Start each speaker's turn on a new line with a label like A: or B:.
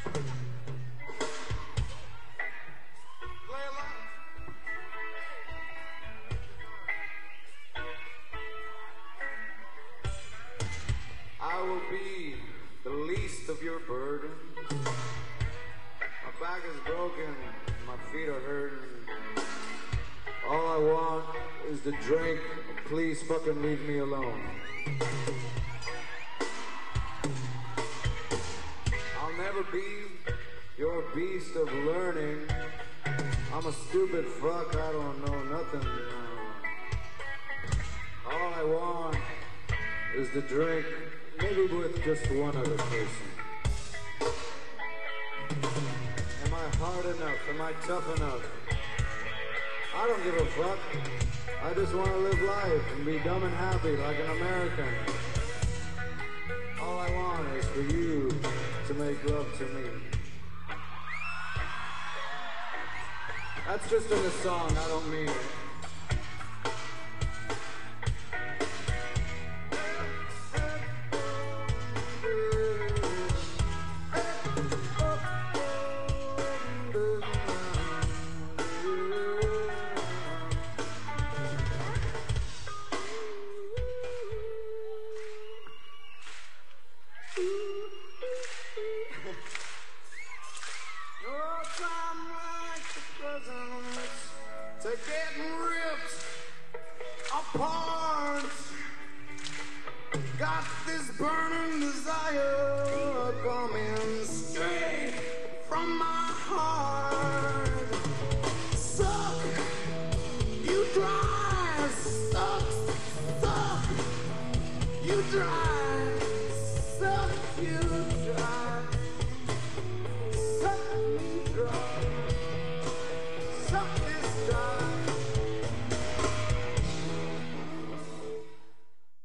A: I will be the least of your burden. My back is broken, my feet are hurting. All I want is the drink. Please fucking leave me alone. I'll never be your beast of learning. I'm a stupid fuck, I don't know nothing. All I want is the drink, maybe with just one other person. Am I hard enough? Am I tough enough? I don't give a fuck. I just want to live life and be dumb and happy like an American. All I want is for you to make love to me. That's just in the song, I don't mean it.